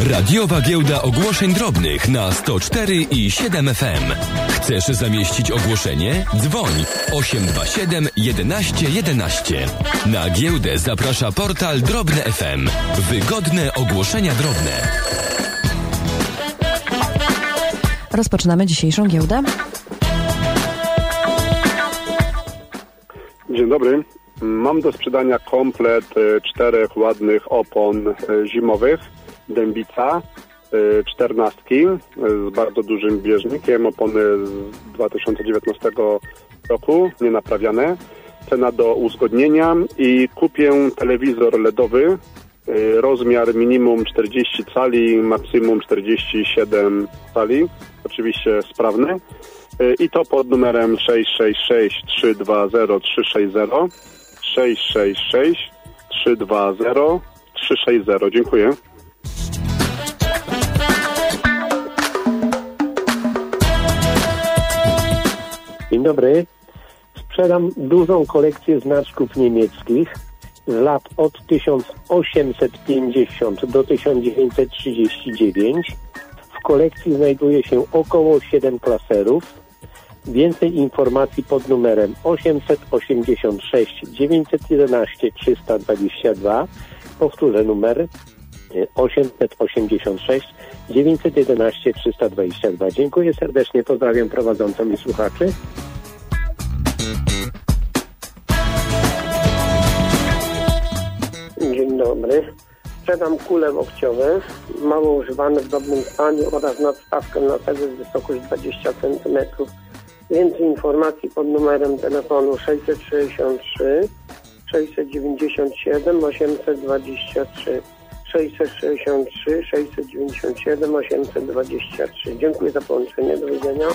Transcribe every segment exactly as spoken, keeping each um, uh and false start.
Radiowa Giełda Ogłoszeń Drobnych na sto cztery i siedem F M. Chcesz zamieścić ogłoszenie? Dzwoń osiem dwa siedem jedenaście jedenaście. Na giełdę zaprasza portal Drobne F M. Wygodne ogłoszenia drobne. Rozpoczynamy dzisiejszą giełdę. Dzień dobry. Mam do sprzedania komplet czterech ładnych opon zimowych Dębica czternastki z bardzo dużym bieżnikiem. Opony z dwa tysiące dziewiętnastego roku, nienaprawiane. Cena do uzgodnienia i kupię telewizor ledowy. Rozmiar minimum czterdzieści cali, maksimum czterdzieści siedem cali. Oczywiście sprawny. I to pod numerem sześć sześć sześć trzy dwa zero trzy sześć zero. sześć sześć sześć trzy dwa zero trzy sześć zero. Dziękuję. Dzień dobry. Sprzedam dużą kolekcję znaczków niemieckich z lat od tysiąc osiemset pięćdziesiąt do tysiąc dziewięćset trzydzieści dziewięć. W kolekcji znajduje się około siedem klaserów. Więcej informacji pod numerem osiemset osiemdziesiąt sześć dziewięćset jedenaście trzysta dwadzieścia dwa. Powtórzę numer osiemset osiemdziesiąt sześć dziewięćset jedenaście trzysta dwadzieścia dwa. Dziękuję serdecznie, pozdrawiam prowadzącą i słuchaczy. Dzień dobry. Sprzedam kule łokciowe, mało używane, w dobrym stanie oraz nadstawkę na tego z wysokość dwadzieścia centymetrów. Więcej informacji pod numerem telefonu sześćset sześćdziesiąt trzy sześćset dziewięćdziesiąt siedem osiemset dwadzieścia trzy. sześćset sześćdziesiąt trzy sześćset dziewięćdziesiąt siedem osiemset dwadzieścia trzy. Dziękuję za połączenie. Do widzenia.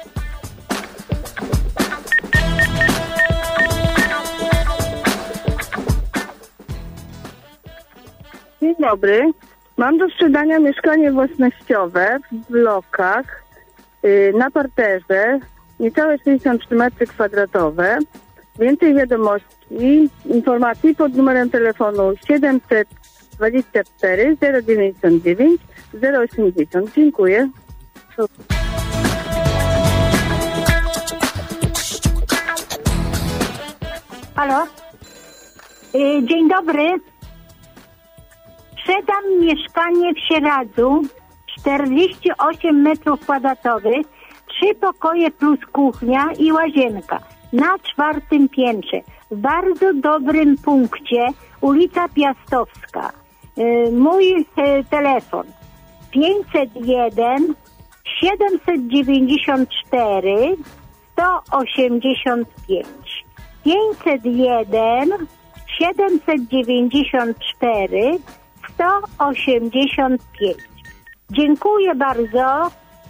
Dzień dobry. Mam do sprzedania mieszkanie własnościowe w blokach yy, na parterze, niecałe sześćdziesiąt trzy metry kwadratowe. Więcej wiadomości, informacji pod numerem telefonu siedemset dwadzieścia cztery zero dziewięćdziesiąt dziewięć zero osiemdziesiąt. Dziękuję. Halo? Yy, dzień dobry. Sprzedam mieszkanie w Sieradzu, czterdzieści osiem metrów kwadratowych, trzy pokoje plus kuchnia i łazienka na czwartym piętrze. W bardzo dobrym punkcie, ulica Piastowska. Yy, mój yy, telefon pięćset jeden siedemset dziewięćdziesiąt cztery sto osiemdziesiąt pięć. pięćset jeden siedemset dziewięćdziesiąt cztery sto osiemdziesiąt pięć. Dziękuję bardzo.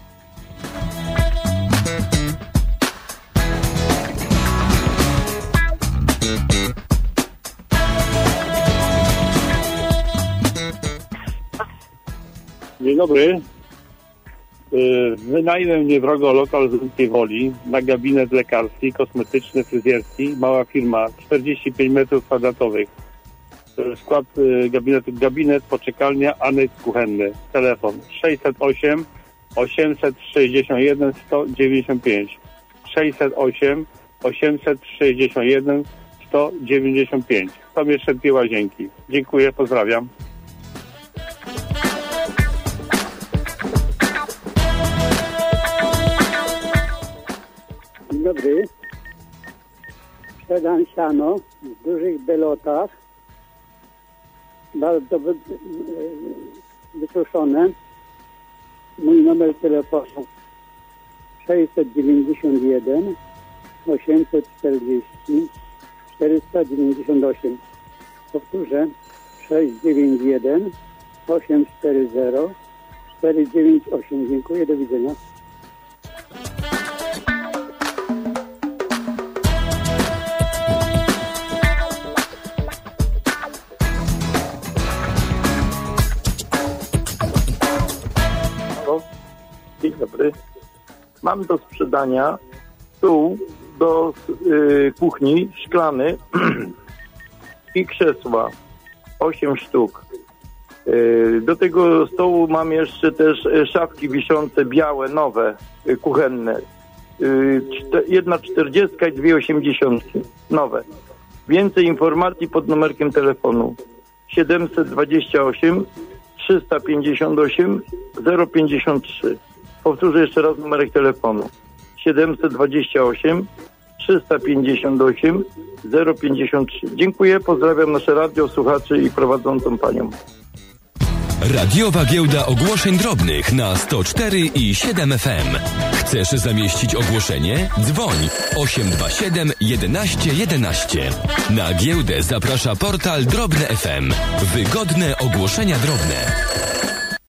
Dzień dobry. Wynajmę niedrogo lokal z Wielkiej Woli na gabinet lekarski, kosmetyczny, fryzjerski. Mała firma, czterdzieści pięć metrów kwadratowych. Skład gabinetu, gabinet, poczekalnia, aneks kuchenny. Telefon sześćset osiem osiemset sześćdziesiąt jeden sto dziewięćdziesiąt pięć. sześćset osiem osiemset sześćdziesiąt jeden sto dziewięćdziesiąt pięć. Tam jeszcze dwie łazienki. Dziękuję, pozdrawiam. Dzień dobry. Sprzedam siano w dużych belotach, bardzo wy, wysuszone. Mój numer telefonu sześćset dziewięćdziesiąt jeden osiemset czterdzieści czterysta dziewięćdziesiąt osiem. Powtórzę sześćset dziewięćdziesiąt jeden osiemset czterdzieści czterysta dziewięćdziesiąt osiem. Dziękuję, do widzenia. Dzień dobry. Mam do sprzedania stół do y, kuchni szklany i krzesła. osiem sztuk. Yy, Do tego stołu mam jeszcze też yy, szafki wiszące białe, nowe, yy, kuchenne. Yy, czte- Jedna czterdziestka i dwie osiemdziesiątki, nowe. Więcej informacji pod numerkiem telefonu siedemset dwadzieścia osiem trzysta pięćdziesiąt osiem zero pięćdziesiąt trzy. Powtórzę jeszcze raz numerek telefonu siedemset dwadzieścia osiem trzysta pięćdziesiąt osiem zero pięćdziesiąt trzy. Dziękuję, pozdrawiam nasze radio, słuchaczy i prowadzącą panią. Radiowa Giełda Ogłoszeń Drobnych na sto cztery i siedem F M. Chcesz zamieścić ogłoszenie? Dzwoń osiem dwa siedem jedenaście jedenaście. Na giełdę zaprasza portal Drobne F M. Wygodne ogłoszenia drobne.